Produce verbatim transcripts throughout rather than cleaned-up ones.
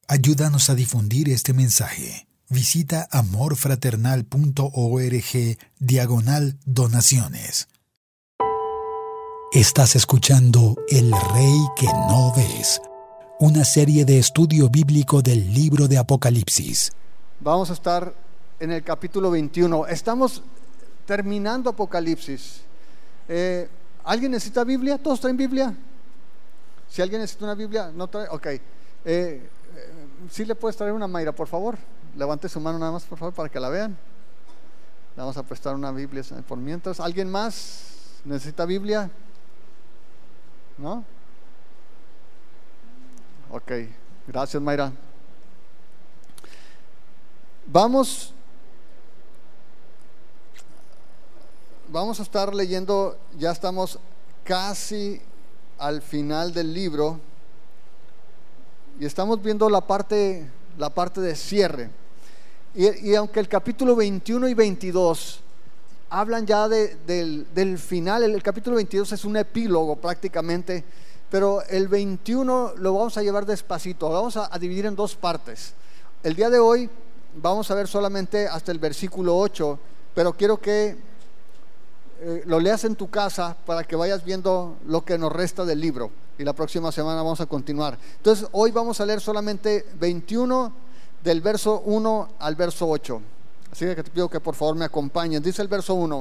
Ayúdanos a difundir este mensaje. Visita amorfraternal.org diagonal donaciones. Estás escuchando El Rey que no ves, una serie de estudio bíblico del libro de Apocalipsis. Vamos a estar en el capítulo veintiuno. Estamos terminando Apocalipsis. Eh, ¿Alguien necesita Biblia? ¿Todos traen Biblia? Si alguien necesita una Biblia, no trae. Ok. Eh, eh, ¿Sí le puedes traer una, Mayra, por favor? Levante su mano nada más, por favor, para que la vean. Le vamos a prestar una Biblia por mientras. ¿Alguien más necesita Biblia? ¿No? Ok, gracias, Mayra. Vamos Vamos a estar leyendo, ya estamos casi al final del libro y estamos viendo la parte, la parte de cierre. Y, y aunque el capítulo veintiuno y veintidós hablan ya de, del, del final, el, el capítulo veintidós es un epílogo prácticamente, pero el veintiuno lo vamos a llevar despacito, lo vamos a, a dividir en dos partes. El día de hoy vamos a ver solamente hasta el versículo ocho, pero quiero que eh, lo leas en tu casa para que vayas viendo lo que nos resta del libro, y la próxima semana vamos a continuar. Entonces hoy vamos a leer solamente veintiuno, del verso uno al verso ocho. Así que te pido que por favor me acompañen. Dice el verso uno: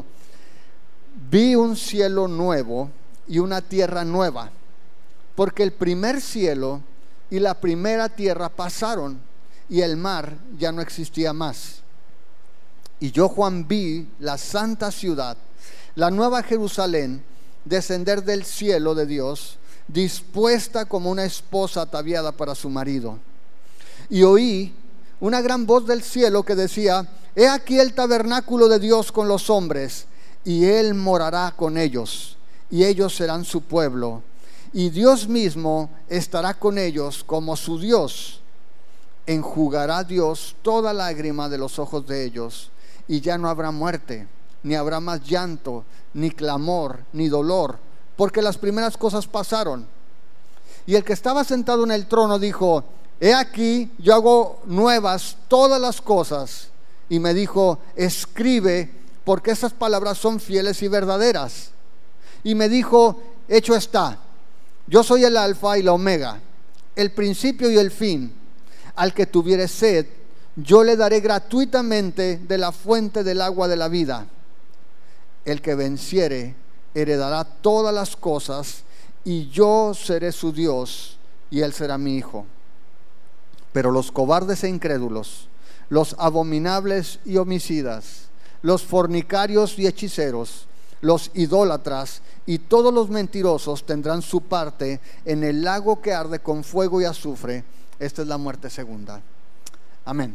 vi un cielo nuevo y una tierra nueva, porque el primer cielo y la primera tierra pasaron y el mar ya no existía más. Y yo, Juan, vi la santa ciudad, la nueva Jerusalén, descender del cielo de Dios, dispuesta como una esposa ataviada para su marido. Y oí una gran voz del cielo que decía: he aquí el tabernáculo de Dios con los hombres, y Él morará con ellos, y ellos serán su pueblo, y Dios mismo estará con ellos como su Dios. Enjugará Dios toda lágrima de los ojos de ellos, y ya no habrá muerte, ni habrá más llanto, ni clamor, ni dolor, porque las primeras cosas pasaron. Y el que estaba sentado en el trono dijo: he aquí, yo hago nuevas todas las cosas. Y me dijo: escribe, porque esas palabras son fieles y verdaderas. Y me dijo: hecho está, yo soy el alfa y la omega, el principio y el fin. Al que tuviere sed, yo le daré gratuitamente de la fuente del agua de la vida. El que venciere heredará todas las cosas, y yo seré su Dios, y él será mi hijo. Pero los cobardes e incrédulos, los abominables y homicidas, los fornicarios y hechiceros, los idólatras y todos los mentirosos tendrán su parte en el lago que arde con fuego y azufre. Esta es la muerte segunda. Amén.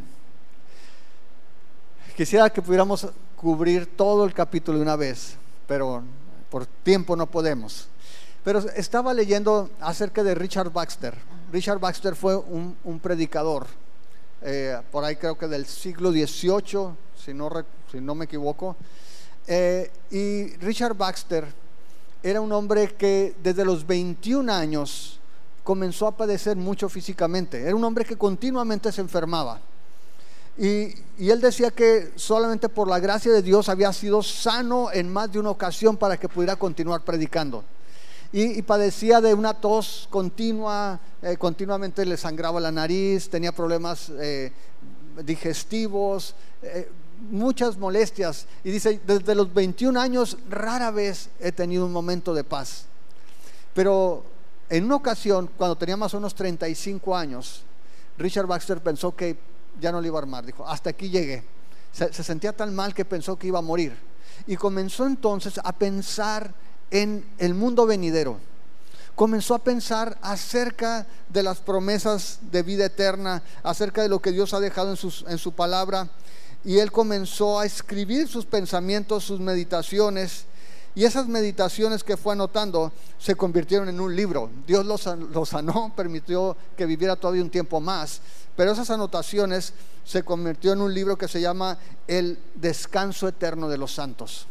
Quisiera que pudiéramos cubrir todo el capítulo de una vez, pero por tiempo no podemos. Pero estaba leyendo acerca de Richard Baxter. Richard Baxter fue un, un predicador, eh, por ahí creo que del siglo dieciocho, si no, si no me equivoco. Eh, y Richard Baxter era un hombre que desde los veintiún años comenzó a padecer mucho físicamente. Era un hombre que continuamente se enfermaba. Y, y él decía que solamente por la gracia de Dios había sido sano en más de una ocasión para que pudiera continuar predicando. Y, y padecía de una tos continua, eh, continuamente le sangraba la nariz, tenía problemas eh, digestivos, eh, muchas molestias. Y dice: desde los veintiún años rara vez he tenido un momento de paz. Pero en una ocasión, cuando tenía más o menos treinta y cinco años, Richard Baxter pensó que ya no le iba a armar. Dijo: hasta aquí llegué. Se, se sentía tan mal que pensó que iba a morir. Y comenzó entonces a pensar en el mundo venidero. Comenzó a pensar acerca de las promesas de vida eterna, acerca de lo que Dios ha dejado en, sus, en su palabra. Y él comenzó a escribir sus pensamientos, sus meditaciones. Y esas meditaciones que fue anotando se convirtieron en un libro. Dios lo sanó, permitió que viviera todavía un tiempo más, pero esas anotaciones se convirtió en un libro que se llama El Descanso Eterno de los Santos.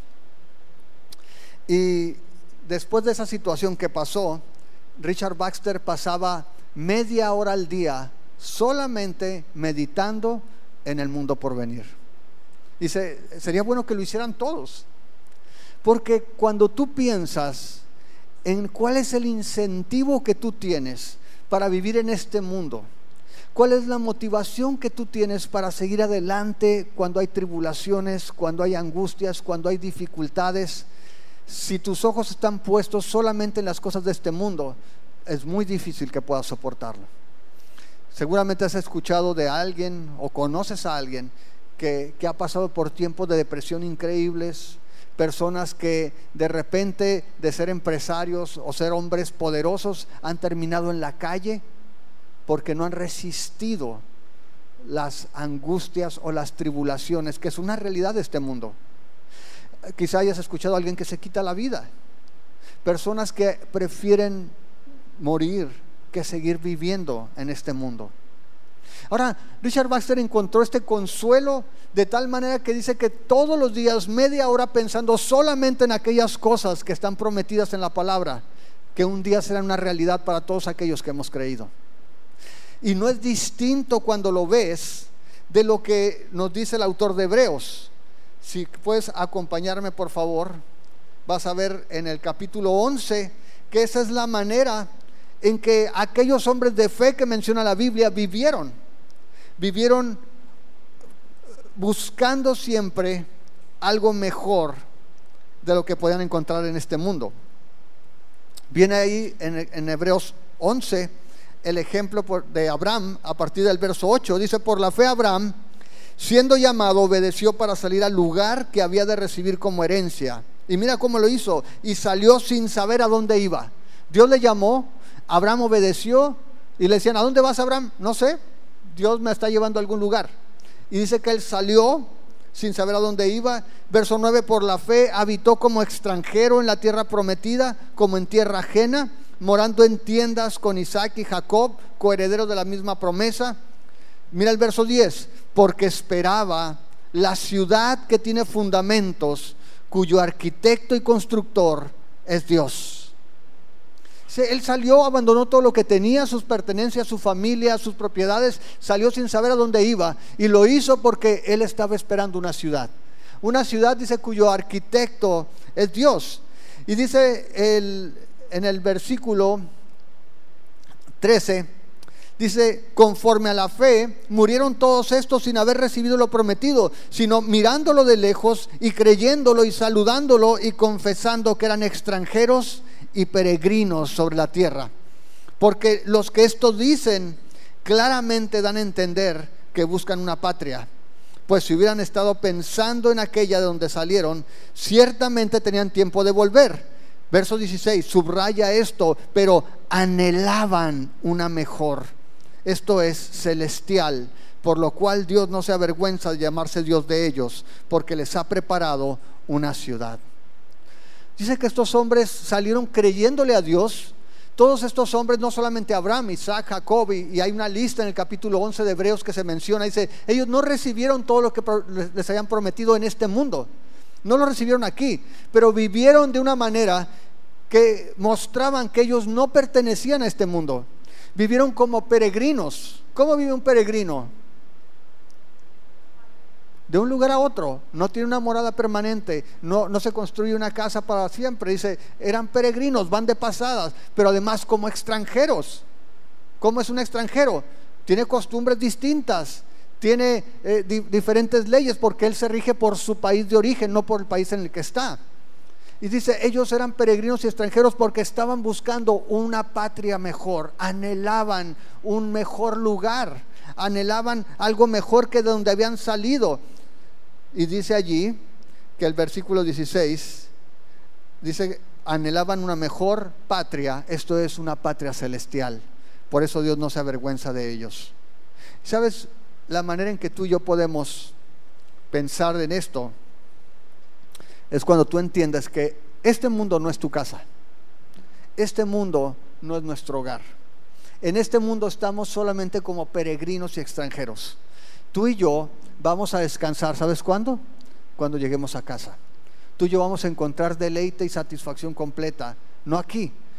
Y después de esa situación que pasó, Richard Baxter pasaba media hora al día solamente meditando en el mundo por venir. Dice, sería bueno que lo hicieran todos, porque cuando tú piensas en cuál es el incentivo que tú tienes para vivir en este mundo, cuál es la motivación que tú tienes para seguir adelante cuando hay tribulaciones, cuando hay angustias, cuando hay dificultades, si tus ojos están puestos solamente en las cosas de este mundo, es muy difícil que puedas soportarlo. Seguramente has escuchado de alguien o conoces a alguien que, que ha pasado por tiempos de depresión increíbles, personas que de repente de ser empresarios o ser hombres poderosos han terminado en la calle porque no han resistido las angustias o las tribulaciones, que es una realidad de este mundo. Quizá hayas escuchado a alguien que se quita la vida, personas que prefieren morir que seguir viviendo en este mundo. Ahora, Richard Baxter encontró este consuelo de tal manera que dice que todos los días, media hora pensando solamente en aquellas cosas que están prometidas en la palabra, que un día serán una realidad para todos aquellos que hemos creído. Y no es distinto cuando lo ves de lo que nos dice el autor de Hebreos. Si puedes acompañarme, por favor, vas a ver en el capítulo once que esa es la manera en que aquellos hombres de fe que menciona la Biblia vivieron. Vivieron buscando siempre algo mejor de lo que podían encontrar en este mundo. Viene ahí en, en Hebreos once el ejemplo de Abraham a partir del verso ocho. Dice: por la fe Abraham, siendo llamado, obedeció para salir al lugar que había de recibir como herencia. Y mira cómo lo hizo, y salió sin saber a dónde iba. Dios le llamó, Abraham obedeció, y le decían: ¿a dónde vas, Abraham? No sé, Dios me está llevando a algún lugar. Y dice que él salió sin saber a dónde iba. Verso nueve: por la fe habitó como extranjero en la tierra prometida, como en tierra ajena, morando en tiendas con Isaac y Jacob, coherederos de la misma promesa. Mira el verso diez: porque esperaba la ciudad que tiene fundamentos, cuyo arquitecto y constructor es Dios. Él salió, abandonó todo lo que tenía, sus pertenencias, su familia, sus propiedades, salió sin saber a dónde iba, y lo hizo porque él estaba esperando una ciudad. Una ciudad, dice, cuyo arquitecto es Dios. Y dice el, en el versículo trece, dice: conforme a la fe murieron todos estos sin haber recibido lo prometido, sino mirándolo de lejos y creyéndolo y saludándolo y confesando que eran extranjeros y peregrinos sobre la tierra. Porque los que esto dicen claramente dan a entender que buscan una patria, pues si hubieran estado pensando en aquella de donde salieron, ciertamente tenían tiempo de volver. Verso dieciséis, subraya esto: pero anhelaban una mejor, esto es celestial, por lo cual Dios no se avergüenza de llamarse Dios de ellos, porque les ha preparado una ciudad. Dice que estos hombres salieron creyéndole a Dios. Todos estos hombres, no solamente Abraham, Isaac, Jacob, y, y hay una lista en el capítulo once de Hebreos que se menciona. Dice, ellos no recibieron todo lo que les, les habían prometido en este mundo. No lo recibieron aquí, pero vivieron de una manera que mostraban que ellos no pertenecían a este mundo. Vivieron como peregrinos. ¿Cómo vive un peregrino? De un lugar a otro, no tiene una morada permanente, no, no se construye una casa para siempre. Dice, eran peregrinos, van de pasadas, pero además como extranjeros. ¿Cómo es un extranjero? Tiene costumbres distintas, tiene eh, di- diferentes leyes, porque él se rige por su país de origen, no por el país en el que está. Y dice, ellos eran peregrinos y extranjeros porque estaban buscando una patria mejor, anhelaban un mejor lugar, anhelaban algo mejor que de donde habían salido. Y dice allí que el versículo dieciséis dice: anhelaban una mejor patria, esto es una patria celestial. Por eso Dios no se avergüenza de ellos. ¿Sabes la manera en que tú y yo podemos pensar en esto? Es cuando tú entiendes que este mundo no es tu casa, este mundo no es nuestro hogar. En este mundo estamos solamente como peregrinos y extranjeros. Tú y yo vamos a descansar, ¿sabes cuándo? Cuando lleguemos a casa. Tú y yo vamos a encontrar deleite y satisfacción completa, no aquí.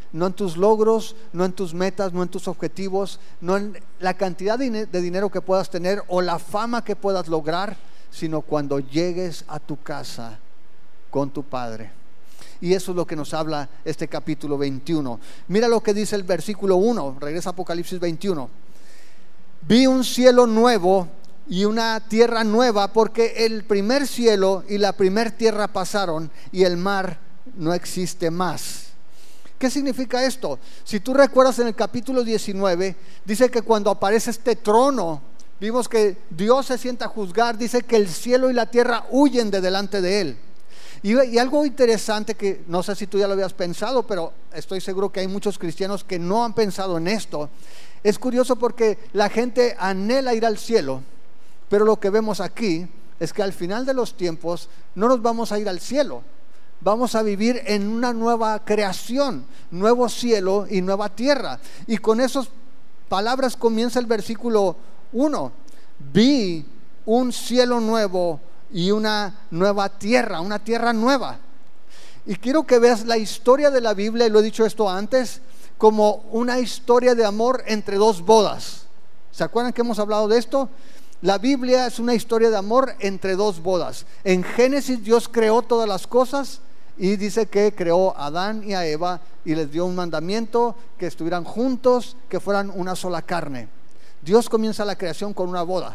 no en tus logros, no en tus metas, no en tus objetivos, no en la cantidad de dinero que puedas tener o la fama que puedas lograr, sino cuando llegues a tu casa con tu Padre. Y eso es lo que nos habla este capítulo veintiuno. Mira lo que dice el versículo uno, regresa a Apocalipsis veintiuno. Vi un cielo nuevo y una tierra nueva, porque el primer cielo y la primer tierra pasaron y el mar no existe más. ¿Qué significa esto? Si tú recuerdas, en el capítulo diecinueve dice que cuando aparece este trono, vimos que Dios se sienta a juzgar, dice que el cielo y la tierra huyen de delante de él. Y, y algo interesante que no sé si tú ya lo habías pensado, pero estoy seguro que hay muchos cristianos que no han pensado en esto. Es curioso porque la gente anhela ir al cielo, pero lo que vemos aquí es que al final de los tiempos no nos vamos a ir al cielo. Vamos a vivir en una nueva creación, nuevo cielo y nueva tierra. Y con esas palabras comienza el versículo uno. Vi un cielo nuevo y una nueva tierra, una tierra nueva. Y quiero que veas la historia de la Biblia, y lo he dicho esto antes, como una historia de amor entre dos bodas. ¿Se acuerdan que hemos hablado de esto? La Biblia es una historia de amor entre dos bodas. En Génesis Dios creó todas las cosas y dice que creó a Adán y a Eva y les dio un mandamiento, que estuvieran juntos, que fueran una sola carne. Dios comienza la creación con una boda.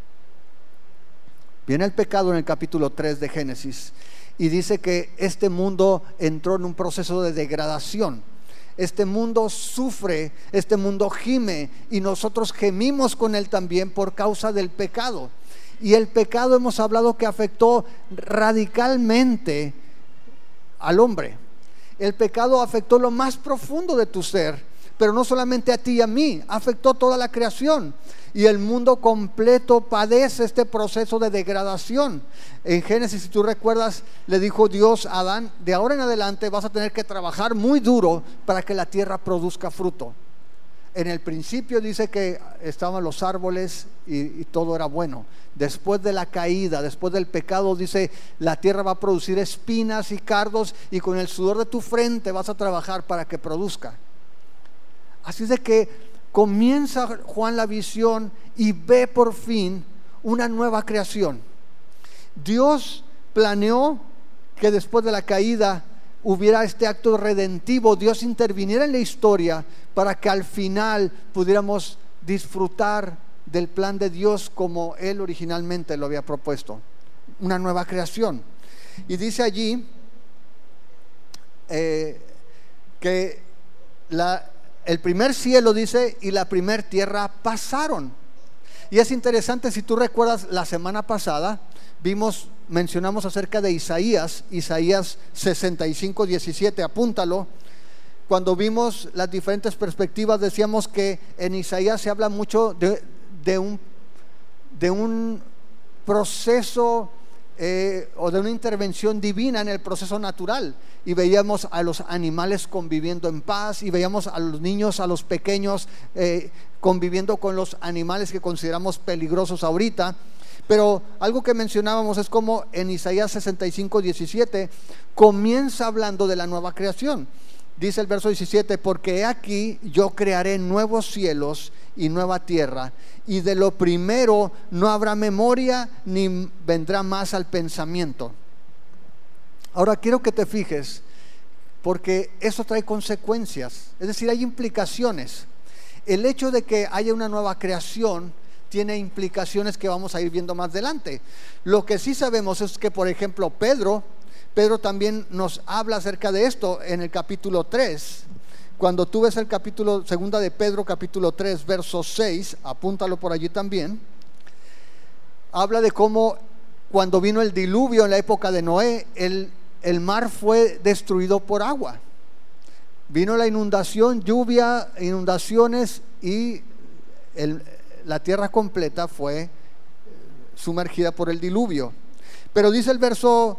Viene el pecado en el capítulo tres de Génesis y dice que este mundo entró en un proceso de degradación. Este mundo sufre, este mundo gime, y nosotros gemimos con él también por causa del pecado. Y el pecado, hemos hablado, que afectó radicalmente al hombre. El pecado afectó lo más profundo de tu ser, pero no solamente a ti y a mí, afectó toda la creación. Y el mundo completo padece este proceso de degradación. En Génesis, si tú recuerdas, le dijo Dios a Adán: de ahora en adelante vas a tener que trabajar muy duro para que la tierra produzca fruto. En el principio dice que estaban los árboles y, y todo era bueno. Después de la caída, después del pecado, dice: la tierra va a producir espinas y cardos, y con el sudor de tu frente vas a trabajar para que produzca. Así de que comienza Juan la visión y ve por fin una nueva creación. Dios planeó que después de la caída hubiera este acto redentivo. Dios interviniera en la historia para que al final pudiéramos disfrutar del plan de Dios como Él originalmente lo había propuesto. Una nueva creación. Y dice allí eh, que la el primer cielo, dice, y la primer tierra pasaron. Y es interesante, si tú recuerdas, la semana pasada vimos, mencionamos acerca de Isaías, Isaías sesenta y cinco, diecisiete, apúntalo. Cuando vimos las diferentes perspectivas, decíamos que en Isaías se habla mucho de, de un de un proceso eh, o de una intervención divina en el proceso natural. Y veíamos a los animales conviviendo en paz, y veíamos a los niños, a los pequeños eh, conviviendo con los animales que consideramos peligrosos ahorita. Pero algo que mencionábamos es como en Isaías sesenta y cinco, diecisiete comienza hablando de la nueva creación. Dice el verso diecisiete: porque he aquí yo crearé nuevos cielos y nueva tierra, y de lo primero no habrá memoria ni vendrá más al pensamiento. Ahora quiero que te fijes, porque eso trae consecuencias, es decir, hay implicaciones. El hecho de que haya una nueva creación tiene implicaciones que vamos a ir viendo más adelante. Lo que sí sabemos es que, por ejemplo, Pedro Pedro también nos habla acerca de esto en el capítulo tres. Cuando tú ves el capítulo, segunda de Pedro, capítulo tres, verso seis, apúntalo por allí también. Habla de cómo cuando vino el diluvio en la época de Noé, el, el mar fue destruido por agua. Vino la inundación, lluvia, inundaciones, y el, la tierra completa fue sumergida por el diluvio. Pero dice el verso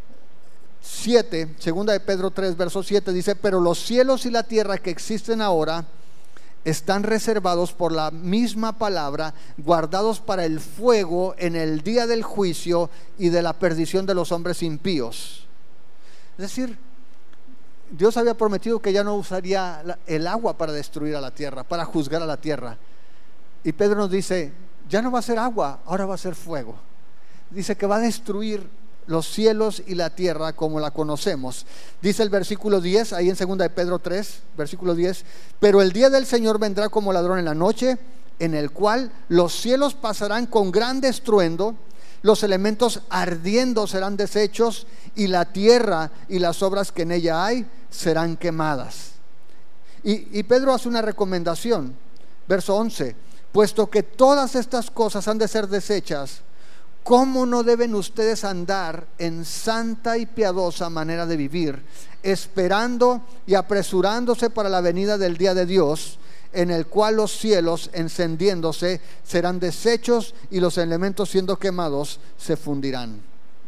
siete, segunda de Pedro tres, verso siete, dice: pero los cielos y la tierra que existen ahora están reservados por la misma palabra, guardados para el fuego en el día del juicio y de la perdición de los hombres impíos. Es decir, Dios había prometido que ya no usaría el agua para destruir a la tierra, para juzgar a la tierra. Y Pedro nos dice, ya no va a ser agua, ahora va a ser fuego. Dice que va a destruir los cielos y la tierra como la conocemos. Dice el versículo diez, ahí en segunda de Pedro tres, versículo diez, pero el día del Señor vendrá como ladrón en la noche, en el cual los cielos pasarán con gran estruendo, los elementos ardiendo serán deshechos, y la tierra y las obras que en ella hay serán quemadas. Y, y Pedro hace una recomendación, verso once, puesto que todas estas cosas han de ser deshechas, ¿cómo no deben ustedes andar en santa y piadosa manera de vivir, esperando y apresurándose para la venida del día de Dios, en el cual los cielos encendiéndose serán deshechos y los elementos siendo quemados se fundirán?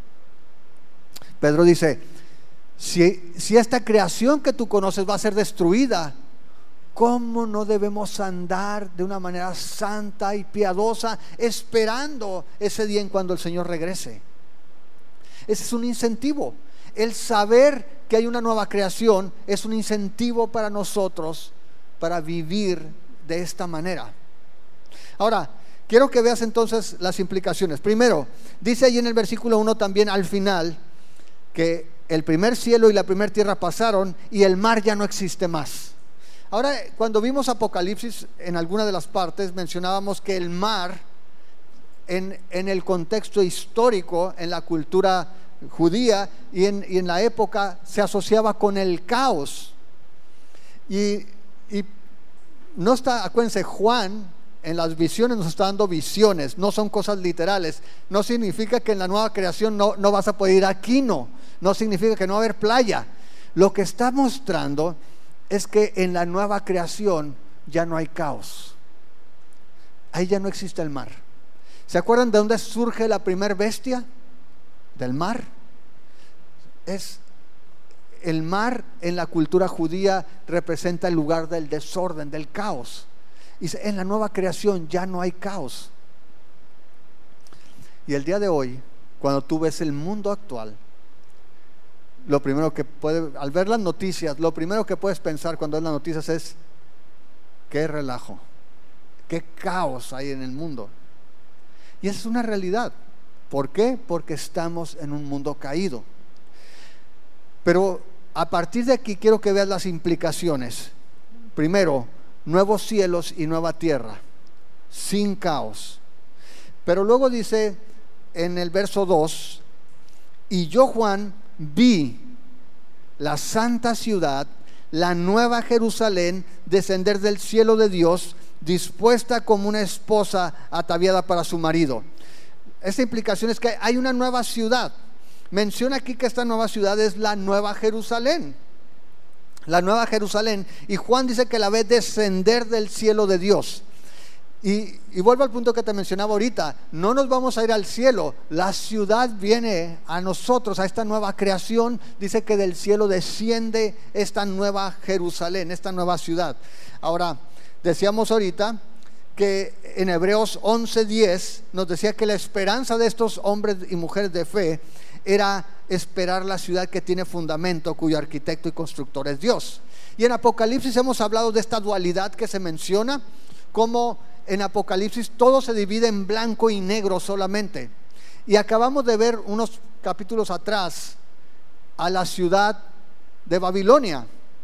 Pedro dice, si, si esta creación que tú conoces va a ser destruida, ¿cómo no debemos andar de una manera santa y piadosa esperando ese día en cuando el Señor regrese? Ese es un incentivo. El saber que hay una nueva creación es un incentivo para nosotros para vivir de esta manera. Ahora, quiero que veas entonces las implicaciones. Primero, dice ahí en el versículo uno también al final que el primer cielo y la primera tierra pasaron y el mar ya no existe más. Ahora, cuando vimos Apocalipsis, en alguna de las partes mencionábamos que el mar, en, en el contexto histórico, en la cultura judía y en, y en la época, se asociaba con el caos. Y, y no está, acuérdense, Juan en las visiones nos está dando visiones, no son cosas literales. No significa que en la nueva creación no, no vas a poder ir a Quino, no significa que no va a haber playa. Lo que está mostrando es que en la nueva creación ya no hay caos. Ahí ya no existe el mar. ¿Se acuerdan de dónde surge la primer bestia? Del mar. Es el mar en la cultura judía representa el lugar del desorden, del caos. Y en la nueva creación ya no hay caos. Y el día de hoy, cuando tú ves el mundo actual, lo primero que puede, al ver las noticias, lo primero que puedes pensar cuando ves las noticias es: qué relajo, qué caos hay en el mundo. Y esa es una realidad. ¿Por qué? Porque estamos en un mundo caído. Pero a partir de aquí quiero que veas las implicaciones. Primero, nuevos cielos y nueva tierra, sin caos. Pero luego dice en el verso dos: y yo, Juan, vi la santa ciudad, la nueva Jerusalén, descender del cielo de Dios, dispuesta como una esposa ataviada para su marido. Esta implicación es que hay una nueva ciudad. Menciona aquí que esta nueva ciudad es la nueva Jerusalén. La nueva Jerusalén. Y Juan dice que la ve descender del cielo de Dios. Y, y vuelvo al punto que te mencionaba ahorita: no nos vamos a ir al cielo, la ciudad viene a nosotros, a esta nueva creación. Dice que del cielo desciende esta nueva Jerusalén, esta nueva ciudad. Ahora, decíamos ahorita que en Hebreos once diez nos decía que la esperanza de estos hombres y mujeres de fe era esperar la ciudad que tiene fundamento, cuyo arquitecto y constructor es Dios. Y en Apocalipsis hemos hablado de esta dualidad que se menciona, como en Apocalipsis todo se divide en blanco y negro solamente. Y acabamos de ver unos capítulos atrás a la ciudad de Babilonia,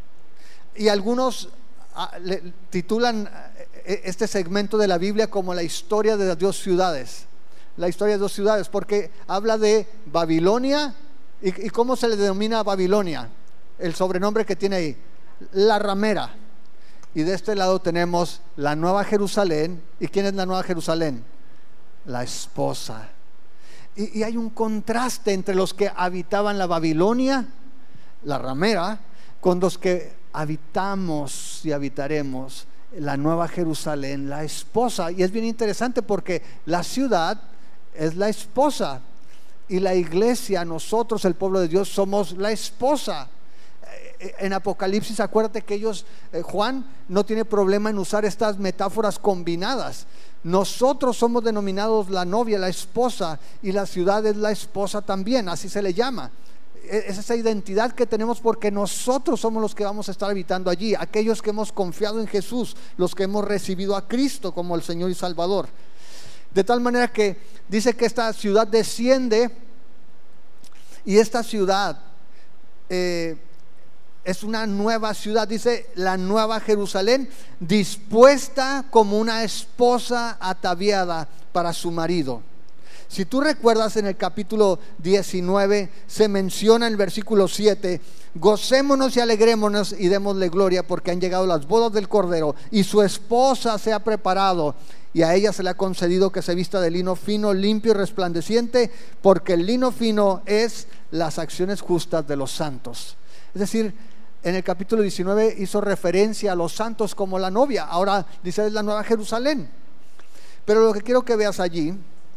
y algunos a, le, titulan este segmento de la Biblia como la historia de las dos ciudades. La historia de dos ciudades, porque habla de Babilonia. ¿Y, y cómo se le denomina a Babilonia? El sobrenombre que tiene ahí: la ramera. Y de este lado tenemos la nueva Jerusalén. ¿Y quién es la nueva Jerusalén? La esposa. Y, y hay un contraste entre los que habitaban la Babilonia, la ramera, con los que habitamos y habitaremos la nueva Jerusalén, la esposa. Y es bien interesante porque la ciudad es la esposa y la iglesia, nosotros, el pueblo de Dios, somos la esposa. En Apocalipsis, acuérdate que ellos, eh, Juan no tiene problema en usar estas metáforas combinadas. Nosotros somos denominados la novia, la esposa, y la ciudad es la esposa también, así se le llama. es esa identidad que tenemos, porque nosotros somos los que vamos a estar habitando allí, aquellos que hemos confiado en Jesús, los que hemos recibido a Cristo como el Señor y Salvador. De tal manera que dice que esta ciudad desciende, y esta ciudad eh, es una nueva ciudad, dice la nueva Jerusalén, dispuesta como una esposa ataviada para su marido. Si tú recuerdas, en el capítulo diecinueve se menciona en el versículo siete: gocémonos y alegrémonos y démosle gloria, porque han llegado las bodas del Cordero y su esposa se ha preparado, y a ella se le ha concedido que se vista de lino fino, limpio y resplandeciente, porque el lino fino es las acciones justas de los santos. Es decir, en el capítulo diecinueve hizo referencia a los santos como la novia. Ahora dice es la nueva Jerusalén. Pero lo que quiero que veas allí,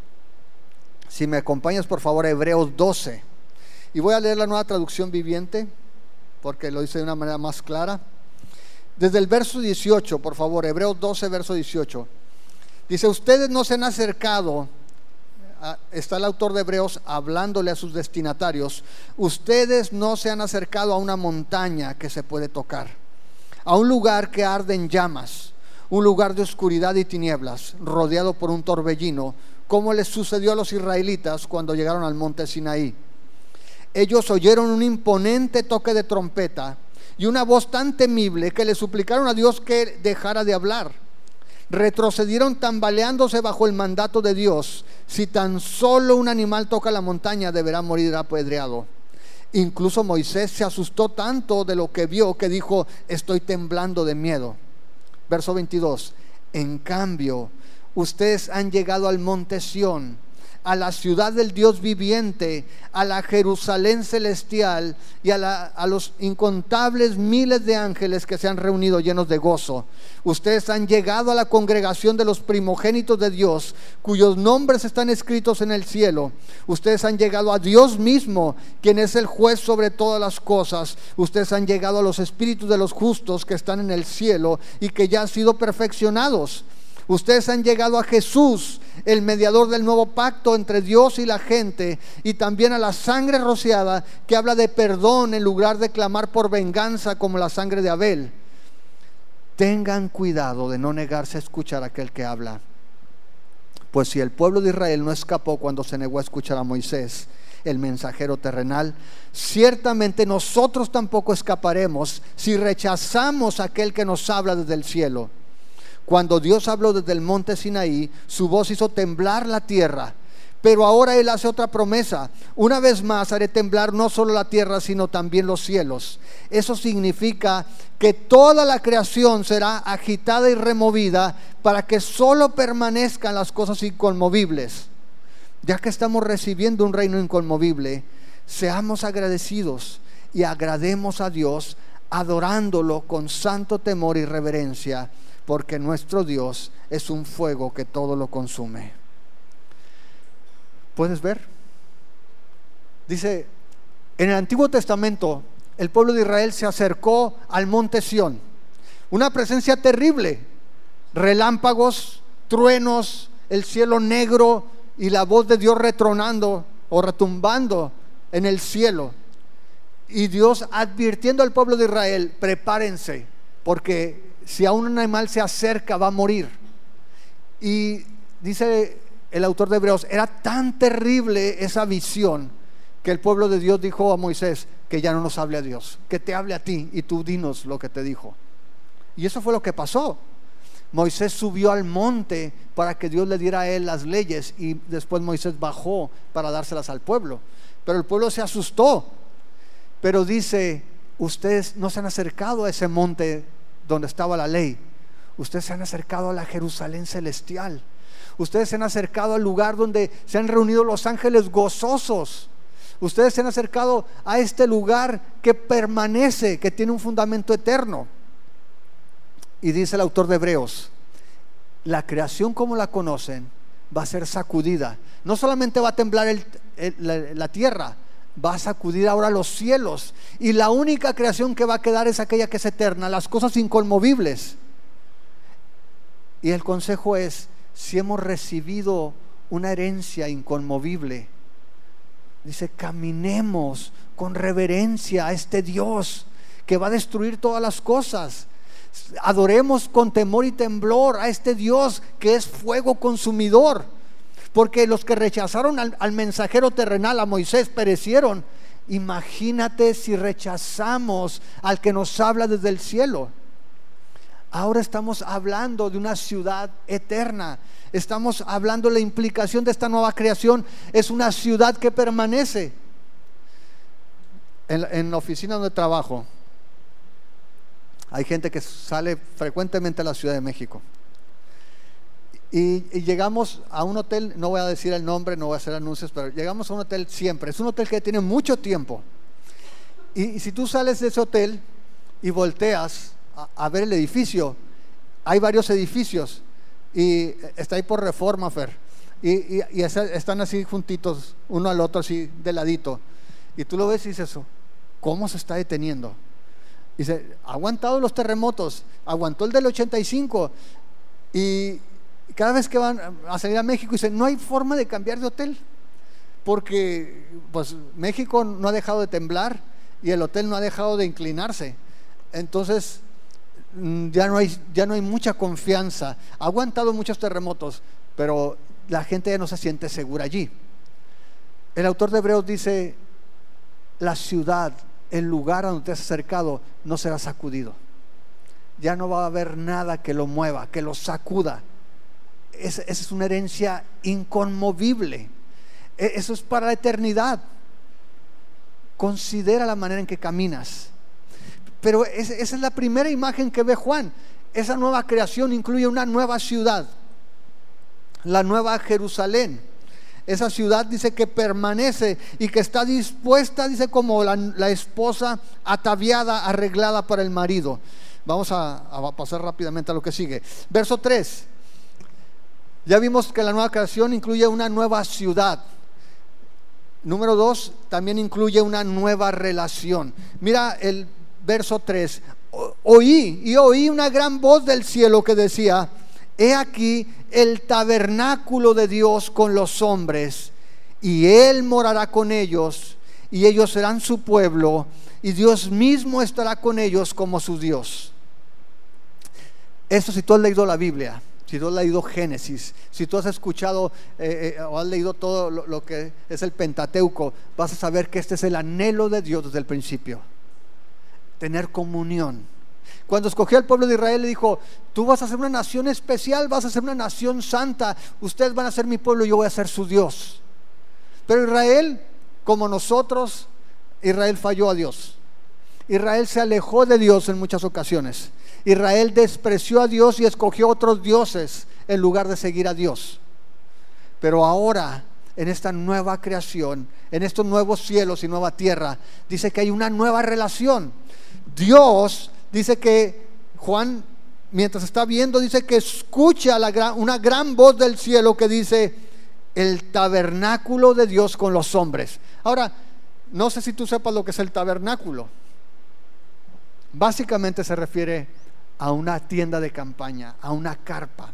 si me acompañas por favor a Hebreos doce, y voy a leer la Nueva Traducción Viviente porque lo dice de una manera más clara. Desde el verso dieciocho, por favor, Hebreos doce, verso dieciocho. Dice: ustedes no se han acercado, está el autor de Hebreos hablándole a sus destinatarios, ustedes no se han acercado a una montaña que se puede tocar, a un lugar que arde en llamas, un lugar de oscuridad y tinieblas, rodeado por un torbellino, como les sucedió a los israelitas cuando llegaron al monte Sinaí. Ellos oyeron un imponente toque de trompeta y una voz tan temible que le suplicaron a Dios que dejara de hablar. Retrocedieron tambaleándose bajo el mandato de Dios: si tan solo un animal toca la montaña, deberá morir apedreado. Incluso Moisés se asustó tanto de lo que vio que dijo: estoy temblando de miedo. Verso veintidós: en cambio, ustedes han llegado al monte Sión, a la ciudad del Dios viviente, a la Jerusalén celestial y a, la, a los incontables miles de ángeles que se han reunido llenos de gozo. Ustedes han llegado a la congregación de los primogénitos de Dios, cuyos nombres están escritos en el cielo. Ustedes han llegado a Dios mismo, quien es el juez sobre todas las cosas. Ustedes han llegado a los espíritus de los justos que están en el cielo y que ya han sido perfeccionados. Ustedes han llegado a Jesús, el mediador del nuevo pacto entre Dios y la gente, y también a la sangre rociada que habla de perdón en lugar de clamar por venganza como la sangre de Abel. Tengan cuidado de no negarse a escuchar a aquel que habla, pues si el pueblo de Israel no escapó cuando se negó a escuchar a Moisés, el mensajero terrenal, ciertamente nosotros tampoco escaparemos si rechazamos a aquel que nos habla desde el cielo. Cuando Dios habló desde el monte Sinaí, su voz hizo temblar la tierra. Pero ahora Él hace otra promesa: una vez más haré temblar no solo la tierra, sino también los cielos. Eso significa que toda la creación será agitada y removida para que solo permanezcan las cosas inconmovibles. Ya que estamos recibiendo un reino inconmovible, seamos agradecidos y agrademos a Dios adorándolo con santo temor y reverencia, porque nuestro Dios es un fuego que todo lo consume. ¿Puedes ver? Dice, en el Antiguo Testamento el pueblo de Israel se acercó al monte Sión, una presencia terrible, relámpagos, truenos, el cielo negro y la voz de Dios retronando o retumbando en el cielo, y Dios advirtiendo al pueblo de Israel: prepárense, porque si a un animal se acerca va a morir. Y dice el autor de Hebreos, era tan terrible esa visión que el pueblo de Dios dijo a Moisés: que ya no nos hable a Dios, que te hable a ti y tú dinos lo que te dijo. Y eso fue lo que pasó. Moisés subió al monte para que Dios le diera a él las leyes, y después Moisés bajó para dárselas al pueblo. Pero el pueblo se asustó. Pero dice: ustedes no se han acercado a ese monte donde estaba la ley, ustedes se han acercado a la Jerusalén celestial. Ustedes se han acercado al lugar donde se han reunido los ángeles gozosos. Ustedes se han acercado a este lugar que permanece, que tiene un fundamento eterno. Y dice el autor de Hebreos: la creación como la conocen va a ser sacudida. No solamente va a temblar el, el, la, la tierra, va a sacudir ahora los cielos, y la única creación que va a quedar es aquella que es eterna, las cosas inconmovibles. Y el consejo es: si hemos recibido una herencia inconmovible, Dice, caminemos con reverencia a este Dios que va a destruir todas las cosas. Adoremos con temor y temblor a este Dios que es fuego consumidor, porque los que rechazaron al, al mensajero terrenal, a Moisés, perecieron. Imagínate si rechazamos al que nos habla desde el cielo. Ahora estamos hablando de una ciudad eterna. Estamos hablando de la implicación de esta nueva creación. Es una ciudad que permanece. En, en la oficina donde trabajo, hay gente que sale frecuentemente a la Ciudad de México. Y, y llegamos a un hotel, no voy a decir el nombre, no voy a hacer anuncios, pero llegamos a un hotel siempre. Es un hotel que tiene mucho tiempo. Y, y si tú sales de ese hotel y volteas a, a ver el edificio, hay varios edificios y está ahí por Reforma, Fer. Y, y, y están así juntitos, uno al otro, así de ladito. Y tú lo ves y dices, ¿cómo se está deteniendo? Dice, ha aguantado los terremotos, aguantó el del ochenta y cinco. Y cada vez que van a salir a México, dicen, no hay forma de cambiar de hotel, porque pues México no ha dejado de temblar y el hotel no ha dejado de inclinarse. Entonces ya no hay, ya no hay mucha confianza. Ha aguantado muchos terremotos, pero la gente ya no se siente segura allí. El autor de Hebreos dice, la ciudad, el lugar a donde te has acercado, no será sacudido. Ya no va a haber nada que lo mueva, que lo sacuda. Esa es una herencia inconmovible. Eso es para la eternidad. Considera la manera en que caminas. Pero esa es la primera imagen que ve Juan. Esa nueva creación incluye una nueva ciudad, la nueva Jerusalén. Esa ciudad dice que permanece y que está dispuesta, dice, como la, la esposa ataviada, arreglada para el marido. Vamos a, a pasar rápidamente a lo que sigue. Verso tres. Ya vimos que la nueva creación incluye una nueva ciudad. Número dos, también incluye una nueva relación. Mira el verso tres. Oí y oí una gran voz del cielo que decía, he aquí el tabernáculo de Dios con los hombres, y Él morará con ellos, y ellos serán su pueblo, y Dios mismo estará con ellos como su Dios. Esto, si tú has leído la Biblia, si tú has leído Génesis, si tú has escuchado eh, eh, o has leído todo lo, lo que es el Pentateuco, vas a saber que este es el anhelo de Dios desde el principio: tener comunión. Cuando escogió al pueblo de Israel, le dijo, tú vas a ser una nación especial, vas a ser una nación santa, ustedes van a ser mi pueblo y yo voy a ser su Dios. Pero Israel, como nosotros, Israel falló a Dios. Israel se alejó de Dios en muchas ocasiones. Israel despreció a Dios y escogió otros dioses en lugar de seguir a Dios. Pero ahora, en esta nueva creación, en estos nuevos cielos y nueva tierra, dice que hay una nueva relación. Dios dice que Juan, mientras está viendo, dice que escucha la gran, una gran voz del cielo que dice, el tabernáculo de Dios con los hombres. Ahora, no sé si tú sepas lo que es el tabernáculo. Básicamente se refiere a una tienda de campaña, a una carpa.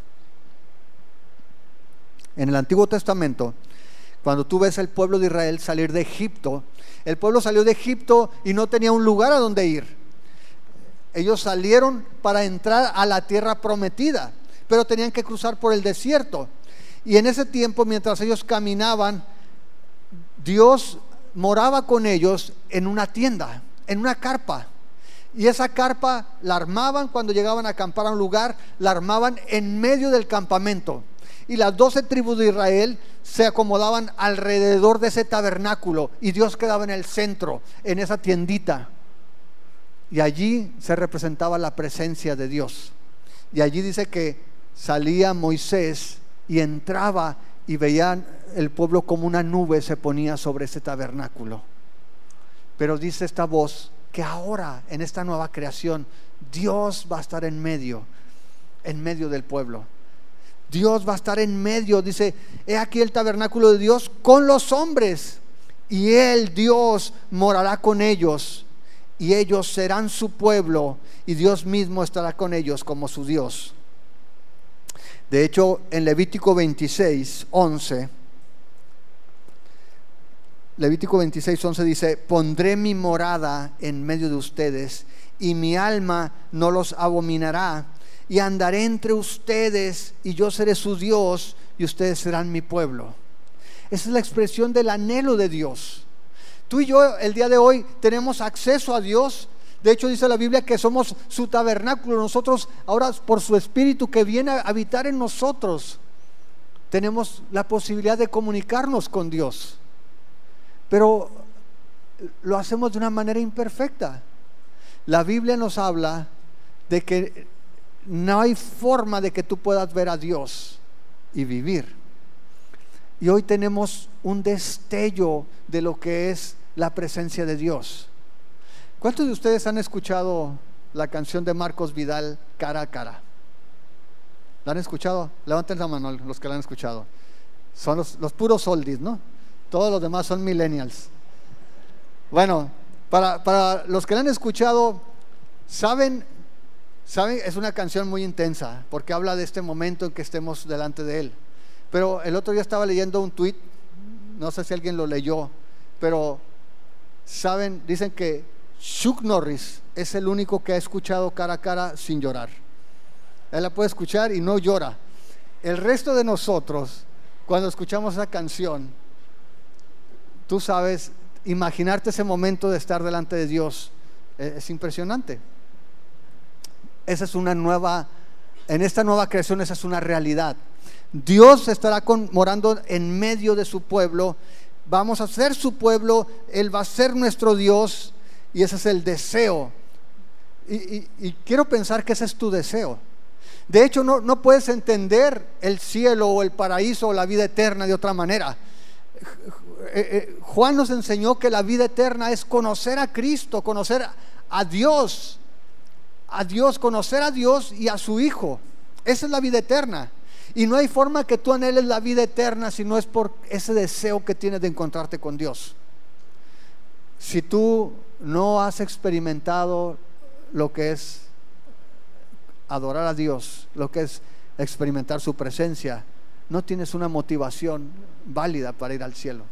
En el Antiguo Testamento, cuando tú ves al pueblo de Israel salir de Egipto, el pueblo salió de Egipto y no tenía un lugar a donde ir. Ellos salieron para entrar a la tierra prometida, pero tenían que cruzar por el desierto. Y en ese tiempo, mientras ellos caminaban, Dios moraba con ellos en una tienda, en una carpa. Y esa carpa la armaban cuando llegaban a acampar a un lugar, la armaban en medio del campamento. Y las doce tribus de Israel se acomodaban alrededor de ese tabernáculo, y Dios quedaba en el centro, en esa tiendita. Y allí se representaba la presencia de Dios. Y allí dice que salía Moisés y entraba y veían el pueblo como una nube se ponía sobre ese tabernáculo. Pero dice esta voz que ahora, en esta nueva creación, Dios va a estar en medio, en medio del pueblo. Dios va a estar en medio. Dice, he aquí el tabernáculo de Dios con los hombres, y Él, Dios, morará con ellos, y ellos serán su pueblo, y Dios mismo estará con ellos como su Dios. De hecho, en Levítico veintiséis, once, Levítico veintiséis, once dice: pondré mi morada en medio de ustedes, y mi alma no los abominará, y andaré entre ustedes, y yo seré su Dios, y ustedes serán mi pueblo. Esa es la expresión del anhelo de Dios. Tú y yo el día de hoy tenemos acceso a Dios. De hecho dice la Biblia que somos su tabernáculo. Nosotros ahora, por su Espíritu que viene a habitar en nosotros, tenemos la posibilidad de comunicarnos con Dios. Pero lo hacemos de una manera imperfecta. La Biblia nos habla de que no hay forma de que tú puedas ver a Dios y vivir. Y hoy tenemos un destello de lo que es la presencia de Dios. ¿Cuántos de ustedes han escuchado la canción de Marcos Vidal, Cara a Cara? ¿La han escuchado? Levanten la mano los que la han escuchado. Son los, los puros oldies, ¿no? Todos los demás son millennials. Bueno, para, para los que la han escuchado, saben, saben, es una canción muy intensa, porque habla de este momento en que estemos delante de Él. Pero el otro día estaba leyendo un tweet, no sé si alguien lo leyó, pero saben, dicen que Chuck Norris es el único que ha escuchado Cara a Cara sin llorar. Él la puede escuchar y no llora. El resto de nosotros, cuando escuchamos esa canción, tú sabes, imaginarte ese momento de estar delante de Dios es, es impresionante. Esa es una nueva, en esta nueva creación esa es una realidad. Dios estará con, morando en medio de su pueblo. Vamos a ser su pueblo, Él va a ser nuestro Dios, y ese es el deseo. Y, y, y quiero pensar que ese es tu deseo. De hecho, no, no puedes entender el cielo o el paraíso o la vida eterna de otra manera. Juan nos enseñó que la vida eterna es conocer a Cristo, conocer a Dios, a Dios, conocer a Dios y a su Hijo. Esa es la vida eterna. Y no hay forma que tú anheles la vida eterna si no es por ese deseo que tienes de encontrarte con Dios. Si tú no has experimentado lo que es adorar a Dios, lo que es experimentar su presencia, no tienes una motivación válida para ir al cielo,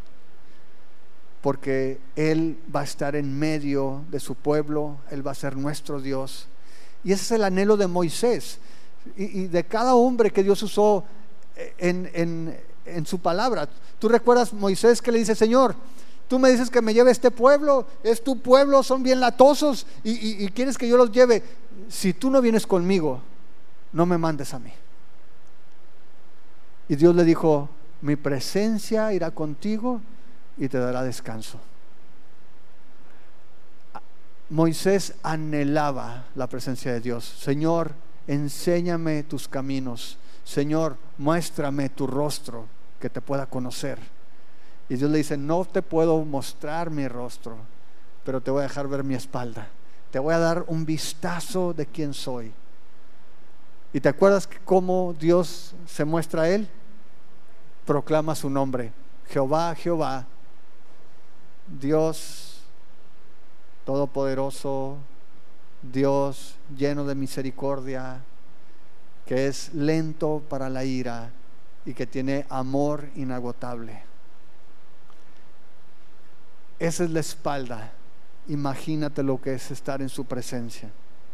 porque Él va a estar en medio de su pueblo, Él va a ser nuestro Dios. Y ese es el anhelo de Moisés y, y de cada hombre que Dios usó en, en, en su palabra. Tú recuerdas Moisés que le dice: Señor, tú me dices que me lleve a este pueblo, es tu pueblo, son bien latosos y, y, y quieres que yo los lleve. Si tú no vienes conmigo, no me mandes a mí. Y Dios le dijo: mi presencia irá contigo y te dará descanso. Moisés anhelaba la presencia de Dios. Señor, enséñame tus caminos. Señor, muéstrame tu rostro, que te pueda conocer. Y Dios le dice: no te puedo mostrar mi rostro, pero te voy a dejar ver mi espalda. Te voy a dar un vistazo de quién soy. ¿Y te acuerdas cómo Dios se muestra a él? Proclama su nombre: Jehová, Jehová, Dios todopoderoso, Dios lleno de misericordia, que es lento para la ira y que tiene amor inagotable. Esa es la espalda. Imagínate lo que es estar en su presencia.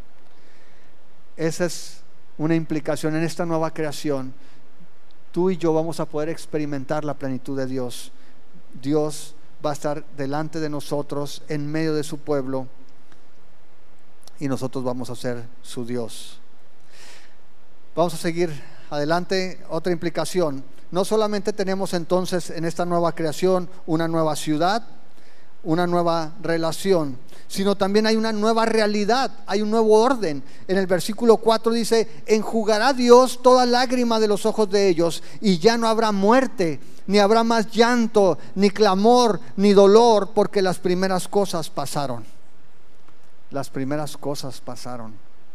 Esa es una implicación en esta nueva creación. Tú y yo vamos a poder experimentar la plenitud de Dios. Dios va a estar delante de nosotros, en medio de su pueblo, y nosotros vamos a ser su Dios. Vamos a seguir adelante. Otra implicación: no solamente tenemos entonces en esta nueva creación una nueva ciudad, una nueva relación, sino también hay una nueva realidad, hay un nuevo orden. En el versículo cuatro dice: enjugará Dios toda lágrima de los ojos de ellos, y ya no habrá muerte, ni habrá más llanto, ni clamor, ni dolor, porque las primeras cosas pasaron. Las primeras cosas pasaron.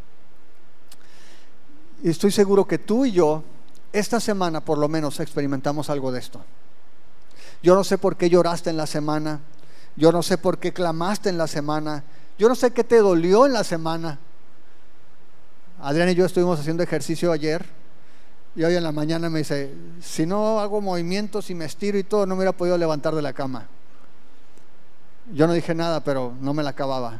Y estoy seguro que tú y yo esta semana por lo menos experimentamos algo de esto. Yo no sé por qué lloraste en la semana. Yo no sé por qué clamaste en la semana. Yo no sé qué te dolió en la semana. Adrián y yo estuvimos haciendo ejercicio ayer, y hoy en la mañana me dice: si no hago movimientos y me estiro y todo, no me hubiera podido levantar de la cama. Yo no dije nada, pero no me la acababa.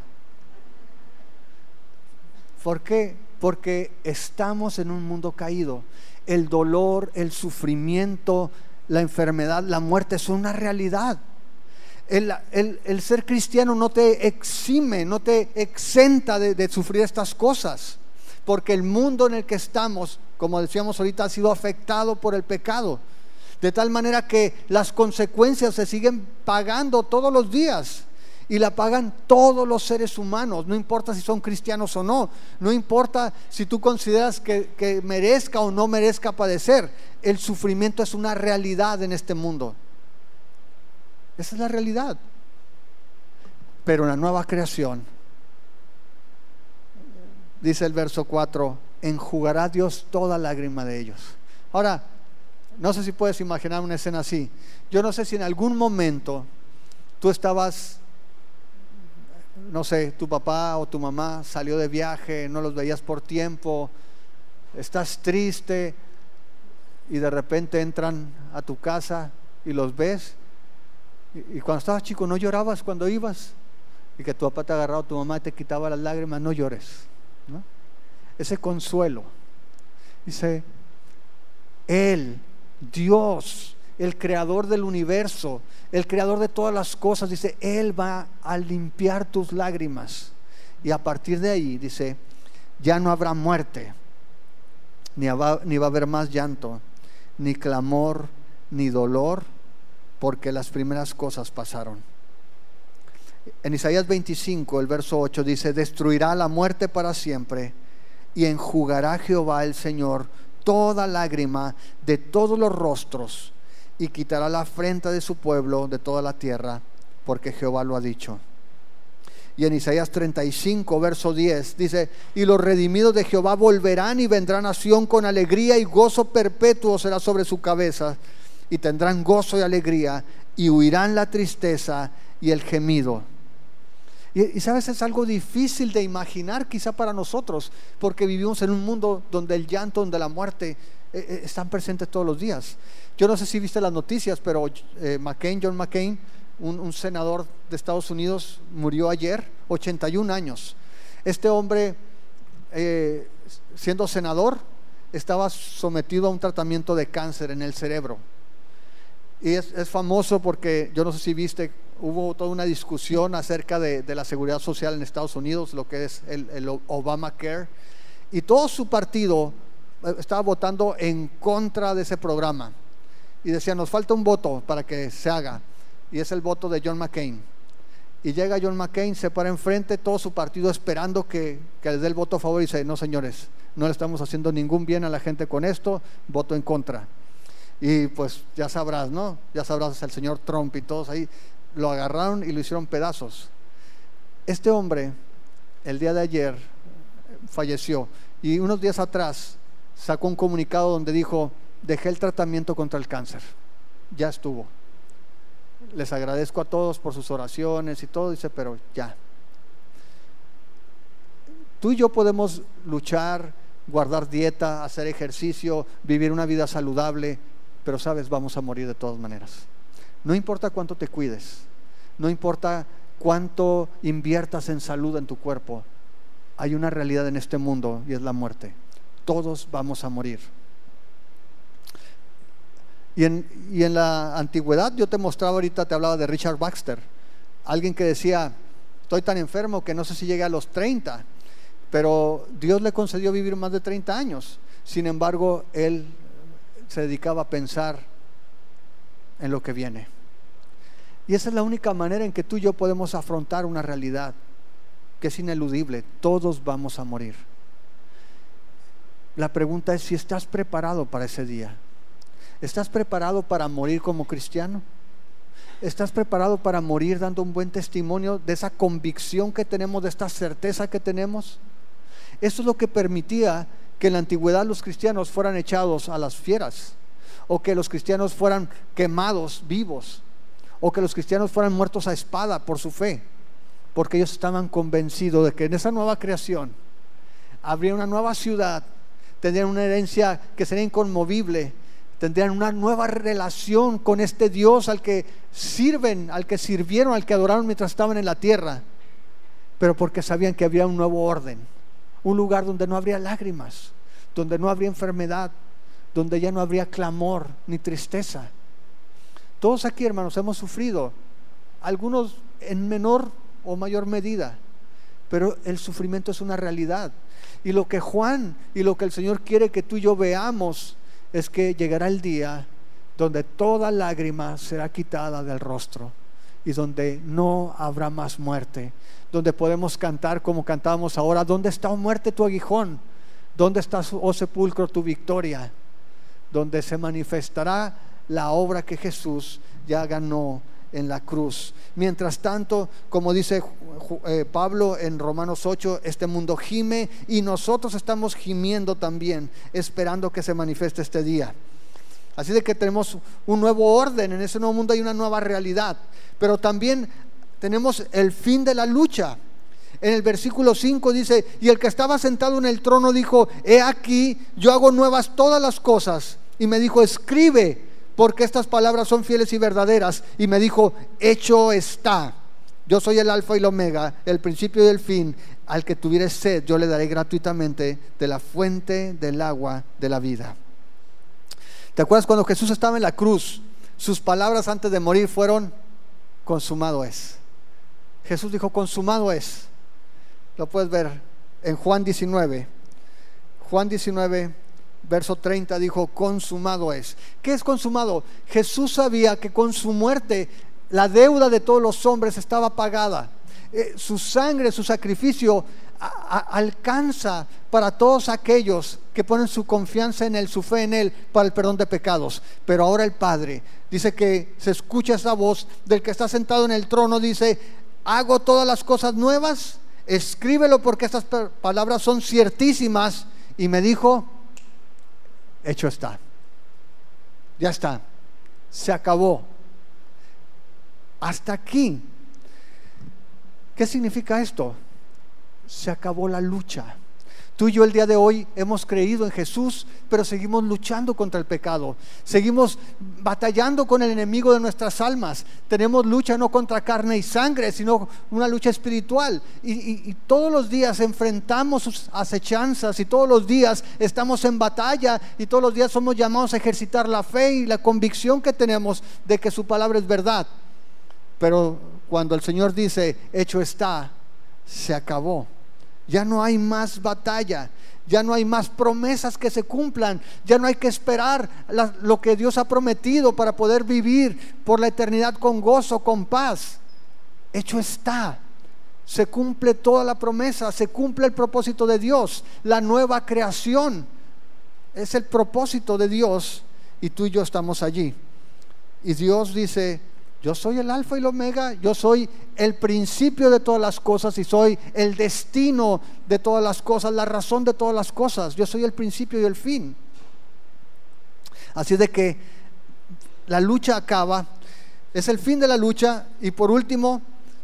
¿Por qué? Porque estamos en un mundo caído. El dolor, el sufrimiento, la enfermedad, la muerte son una realidad. El, el, el ser cristiano no te exime, no te exenta de, de sufrir estas cosas, porque el mundo en el que estamos, como decíamos ahorita, ha sido afectado por el pecado, de tal manera que las consecuencias se siguen pagando todos los días, y la pagan todos los seres humanos, no importa si son cristianos o no, no importa si tú consideras que, que merezca o no merezca padecer. El sufrimiento es una realidad en este mundo. Esa es la realidad. Pero en la nueva creación, dice el verso cuatro, enjugará Dios toda lágrima de ellos. Ahora, no sé si puedes imaginar una escena así. Yo no sé si en algún momento tú estabas, no sé, tu papá o tu mamá salió de viaje, no los veías por tiempo, estás triste y de repente entran a tu casa y los ves. Y cuando estabas chico no llorabas cuando ibas, y que tu papá te agarraba, tu mamá te quitaba las lágrimas, no llores, ¿no? Ese consuelo. Dice, Él, Dios, el creador del universo, el creador de todas las cosas, dice, Él va a limpiar tus lágrimas. Y a partir de ahí, dice, ya no habrá muerte, ni va, ni va a haber más llanto, ni clamor, ni dolor, porque las primeras cosas pasaron. En Isaías veinticinco, el verso ocho dice, destruirá la muerte para siempre, y enjugará Jehová el Señor toda lágrima de todos los rostros, y quitará la afrenta de su pueblo de toda la tierra, porque Jehová lo ha dicho. Y en Isaías treinta y cinco, verso diez, dice, y los redimidos de Jehová volverán y vendrán a Sión con alegría, y gozo perpetuo será sobre su cabeza, y tendrán gozo y alegría, y huirán la tristeza y el gemido. Y, y sabes, es algo difícil de imaginar quizá para nosotros, porque vivimos en un mundo donde el llanto, donde la muerte eh, eh, están presentes todos los días. Yo no sé si viste las noticias, pero eh, McCain, John McCain, un, un senador de Estados Unidos, murió ayer, ochenta y un años. Este hombre, eh, siendo senador, estaba sometido a un tratamiento de cáncer en el cerebro. Y es, es famoso porque, yo no sé si viste, hubo toda una discusión acerca de, de la seguridad social en Estados Unidos, lo que es el, el Obamacare, y todo su partido estaba votando en contra de ese programa, y decía, nos falta un voto para que se haga, y es el voto de John McCain. Y llega John McCain, se para enfrente, todo su partido esperando que, que les dé el voto a favor, y dice, no señores, no le estamos haciendo ningún bien a la gente con esto, voto en contra. Y pues ya sabrás, ¿no? Ya sabrás, el señor Trump y todos ahí lo agarraron y lo hicieron pedazos. Este hombre, el día de ayer, falleció, y unos días atrás sacó un comunicado donde dijo, dejé el tratamiento contra el cáncer, ya estuvo. Les agradezco a todos por sus oraciones y todo, dice, pero ya. Tú y yo podemos luchar, guardar dieta, hacer ejercicio, vivir una vida saludable, pero sabes, vamos a morir de todas maneras. No importa cuánto te cuides, no importa cuánto inviertas en salud en tu cuerpo, hay una realidad en este mundo y es la muerte. Todos vamos a morir. Y en, y en la antigüedad, yo te mostraba ahorita, te hablaba de Richard Baxter, alguien que decía, estoy tan enfermo que no sé si llegué a los treinta, pero Dios le concedió vivir más de treinta años. Sin embargo, él se dedicaba a pensar en lo que viene. Y esa es la única manera en que tú y yo podemos afrontar una realidad que es ineludible. Todos vamos a morir. La pregunta es si estás preparado para ese día. ¿Estás preparado para morir como cristiano? ¿Estás preparado para morir dando un buen testimonio de esa convicción que tenemos, de esta certeza que tenemos? Eso es lo que permitía que en la antigüedad los cristianos fueran echados a las fieras, o que los cristianos fueran quemados vivos, o que los cristianos fueran muertos a espada por su fe, porque ellos estaban convencidos de que en esa nueva creación habría una nueva ciudad, tendrían una herencia que sería inconmovible, tendrían una nueva relación con este Dios al que sirven, al que sirvieron, al que adoraron mientras estaban en la tierra, pero porque sabían que había un nuevo orden, un lugar donde no habría lágrimas, donde no habría enfermedad, donde ya no habría clamor ni tristeza. Todos aquí, hermanos, hemos sufrido, algunos en menor o mayor medida, pero el sufrimiento es una realidad. Y lo que Juan y lo que el Señor quiere que tú y yo veamos es que llegará el día donde toda lágrima será quitada del rostro y donde no habrá más muerte, donde podemos cantar como cantábamos ahora: ¿dónde está, oh muerte, tu aguijón? ¿Dónde está, oh sepulcro, tu victoria? Donde se manifestará la obra que Jesús ya ganó en la cruz. Mientras tanto, como dice eh, Pablo en Romanos ocho, este mundo gime y nosotros estamos gimiendo también, esperando que se manifieste este día. Así de que tenemos un nuevo orden, en ese nuevo mundo hay una nueva realidad, pero también tenemos el fin de la lucha. En el versículo cinco dice: y el que estaba sentado en el trono dijo: he aquí, yo hago nuevas todas las cosas. Y me dijo: escribe, porque estas palabras son fieles y verdaderas. Y me dijo: hecho está. Yo soy el alfa y el omega, el principio y el fin. Al que tuviere sed, yo le daré gratuitamente de la fuente del agua de la vida. ¿Te acuerdas cuando Jesús estaba en la cruz? Sus palabras antes de morir fueron: consumado es. Jesús dijo: consumado es. Lo puedes ver en Juan diecinueve. Juan diecinueve, verso treinta, dijo: consumado es. ¿Qué es consumado? Jesús sabía que con su muerte la deuda de todos los hombres estaba pagada. Eh, su sangre, su sacrificio a, a, alcanza para todos aquellos que ponen su confianza en Él, su fe en Él, para el perdón de pecados. Pero ahora el Padre dice que se escucha esa voz del que está sentado en el trono. Dice: hago todas las cosas nuevas, escríbelo, porque estas palabras son ciertísimas. Y me dijo: hecho está. Ya está. Se acabó. Hasta aquí. ¿Qué significa esto? Se acabó la lucha. Tú y yo el día de hoy hemos creído en Jesús, pero seguimos luchando contra el pecado. Seguimos batallando con el enemigo de nuestras almas. Tenemos lucha no contra carne y sangre, sino una lucha espiritual. Y, y, y todos los días enfrentamos sus acechanzas, y todos los días estamos en batalla, y todos los días somos llamados a ejercitar la fe y la convicción que tenemos de que su palabra es verdad. Pero cuando el Señor dice: hecho está, se acabó. Ya no hay más batalla, ya no hay más promesas que se cumplan, ya no hay que esperar la, lo que Dios ha prometido para poder vivir por la eternidad con gozo, con paz. Hecho está, se cumple toda la promesa, se cumple el propósito de Dios. La nueva creación es el propósito de Dios, y tú y yo estamos allí. Y Dios dice: yo soy el alfa y el omega, yo soy el principio de todas las cosas y soy el destino de todas las cosas, la razón de todas las cosas. Yo soy el principio y el fin. Así de que la lucha acaba, es el fin de la lucha. Y por último,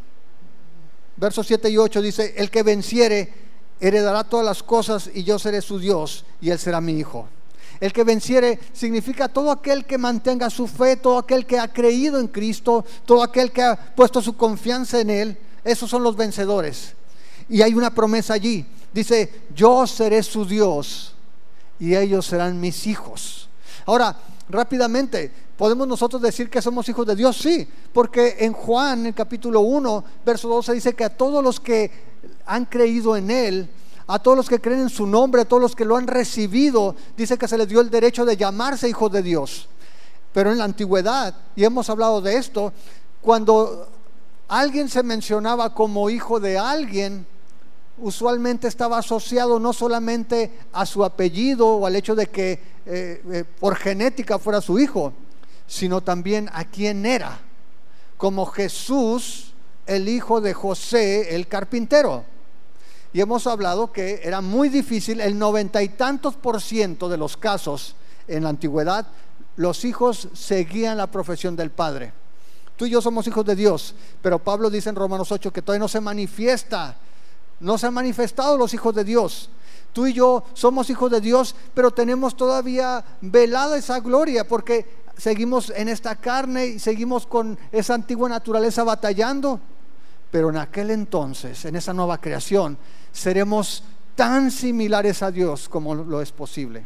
versos siete y ocho dice: el que venciere heredará todas las cosas, y yo seré su Dios y él será mi hijo. El que venciere significa todo aquel que mantenga su fe, todo aquel que ha creído en Cristo, todo aquel que ha puesto su confianza en Él. Esos son los vencedores. Y hay una promesa allí. Dice: yo seré su Dios y ellos serán mis hijos. Ahora, rápidamente, ¿podemos nosotros decir que somos hijos de Dios? Sí, porque en Juan, en el capítulo uno, verso doce, dice que a todos los que han creído en Él, a todos los que creen en su nombre, a todos los que lo han recibido, dice que se les dio el derecho de llamarse hijos de Dios. Pero en la antigüedad, y hemos hablado de esto, cuando alguien se mencionaba como hijo de alguien, usualmente estaba asociado no solamente a su apellido o al hecho de que eh, eh, por genética fuera su hijo, sino también a quién era, como Jesús, el hijo de José, el carpintero. Y hemos hablado que era muy difícil, el noventa y tantos por ciento de los casos en la antigüedad, los hijos seguían la profesión del padre. Tú y yo somos hijos de Dios, pero Pablo dice en Romanos ocho que todavía no se manifiesta, no se han manifestado los hijos de Dios. Tú y yo somos hijos de Dios, pero tenemos todavía velada esa gloria porque seguimos en esta carne y seguimos con esa antigua naturaleza batallando. Pero en aquel entonces, en esa nueva creación, seremos tan similares a Dios como lo es posible.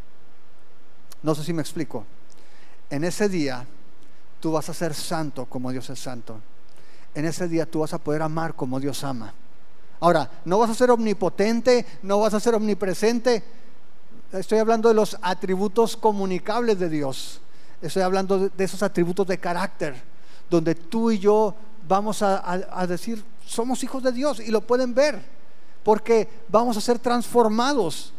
No sé si me explico. En ese día tú vas a ser santo como Dios es santo. En ese día tú vas a poder amar como Dios ama. Ahora, no vas a ser omnipotente, no vas a ser omnipresente. Estoy hablando de los atributos comunicables de Dios. Estoy hablando de esos atributos de carácter, donde tú y yo vamos a, a, a decir, somos hijos de Dios, y lo pueden ver, porque vamos a ser transformados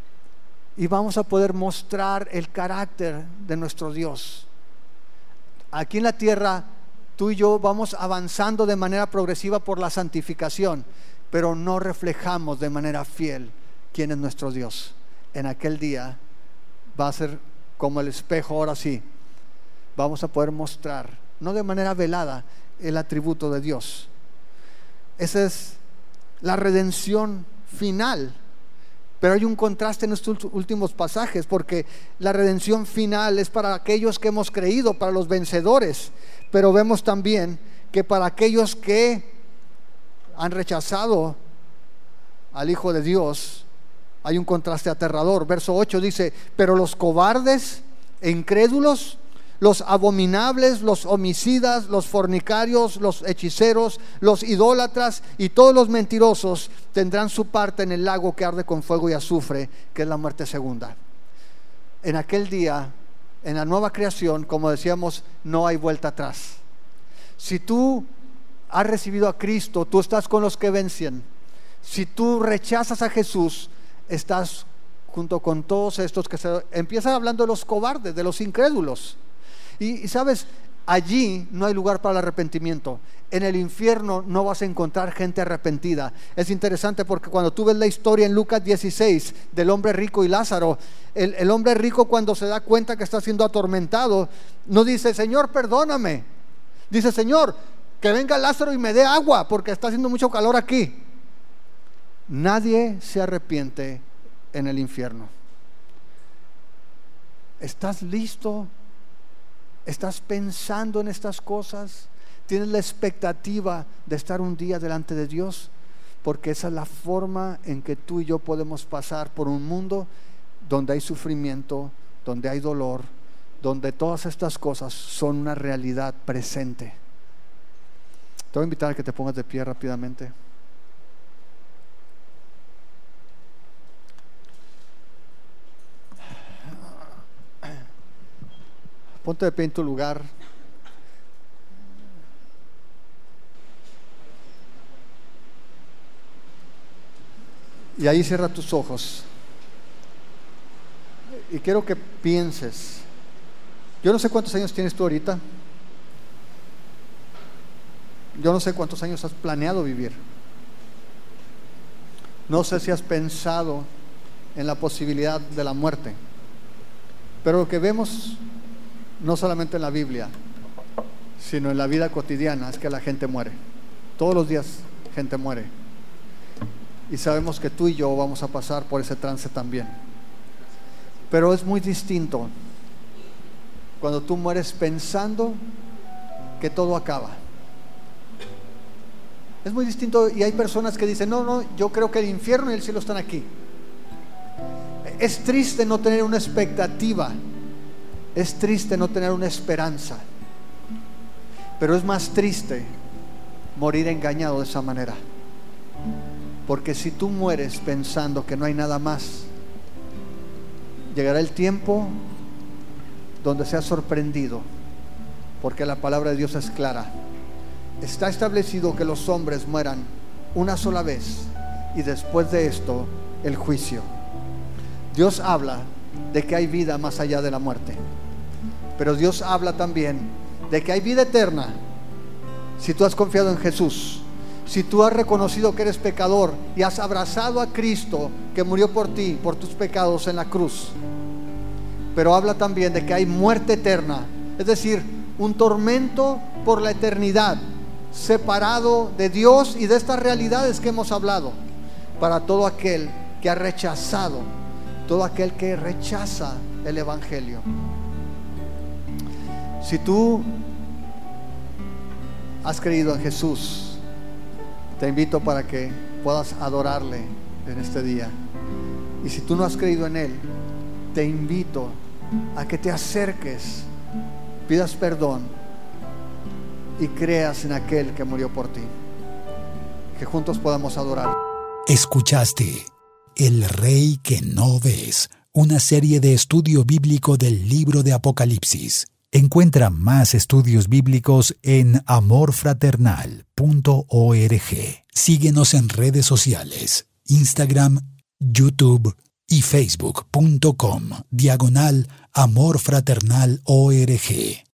y vamos a poder mostrar el carácter de nuestro Dios. Aquí en la tierra, tú y yo vamos avanzando de manera progresiva por la santificación, pero no reflejamos de manera fiel quién es nuestro Dios. En aquel día va a ser como el espejo. Ahora sí, vamos a poder mostrar, no de manera velada, el atributo de Dios. Esa es la redención final. Pero hay un contraste en estos últimos pasajes, porque la redención final es para aquellos que hemos creído, para los vencedores. Pero vemos también que para aquellos que han rechazado al Hijo de Dios, hay un contraste aterrador. Verso ocho dice: pero los cobardes e incrédulos, los abominables, los homicidas, los fornicarios, los hechiceros, los idólatras y todos los mentirosos tendrán su parte en el lago que arde con fuego y azufre, que es la muerte segunda. En aquel día, en la nueva creación, como decíamos, no hay vuelta atrás. Si tú has recibido a Cristo, tú estás con los que vencen. Si tú rechazas a Jesús, estás junto con todos estos que se empiezan hablando de los cobardes, de los incrédulos. Y, y sabes, allí no hay lugar para el arrepentimiento. En el infierno no vas a encontrar gente arrepentida. Es interesante porque cuando tú ves la historia en Lucas dieciséis del hombre rico y Lázaro, el, el hombre rico, cuando se da cuenta que está siendo atormentado, no dice: Señor, perdóname. Dice: Señor, que venga Lázaro y me dé agua porque está haciendo mucho calor aquí. Nadie se arrepiente en el infierno. ¿Estás listo? ¿Estás pensando en estas cosas? ¿Tienes la expectativa de estar un día delante de Dios? Porque esa es la forma en que tú y yo podemos pasar por un mundo donde hay sufrimiento, donde hay dolor, donde todas estas cosas son una realidad presente. Te voy a invitar a que te pongas de pie rápidamente. Ponte de pie en tu lugar. Y ahí cierra tus ojos. Y quiero que pienses. Yo no sé cuántos años tienes tú ahorita. Yo no sé cuántos años has planeado vivir. No sé si has pensado en la posibilidad de la muerte. Pero lo que vemos, no solamente en la Biblia, sino en la vida cotidiana, es que la gente muere. Todos los días gente muere. Y sabemos que tú y yo vamos a pasar por ese trance también. Pero es muy distinto cuando tú mueres pensando que todo acaba. Es muy distinto, y hay personas que dicen: no, no, yo creo que el infierno y el cielo están aquí. Es triste no tener una expectativa. Es triste no tener una esperanza. Pero es más triste morir engañado de esa manera. Porque si tú mueres pensando que no hay nada más, llegará el tiempo donde seas sorprendido, porque la palabra de Dios es clara. Está establecido que los hombres mueran una sola vez, y después de esto el juicio. Dios habla de que hay vida más allá de la muerte, pero Dios habla también de que hay vida eterna si tú has confiado en Jesús, si tú has reconocido que eres pecador y has abrazado a Cristo que murió por ti, por tus pecados en la cruz. Pero habla también de que hay muerte eterna, es decir, un tormento por la eternidad, separado de Dios y de estas realidades que hemos hablado, para todo aquel que ha rechazado, todo aquel que rechaza el Evangelio. Si tú has creído en Jesús, te invito para que puedas adorarle en este día. Y si tú no has creído en Él, te invito a que te acerques, pidas perdón y creas en aquel que murió por ti. Que juntos podamos adorar. Escuchaste El Rey que no ves, una serie de estudio bíblico del libro de Apocalipsis. Encuentra más estudios bíblicos en amor fraternal punto org. Síguenos en redes sociales, Instagram, YouTube y facebook punto com diagonal amor fraternal org.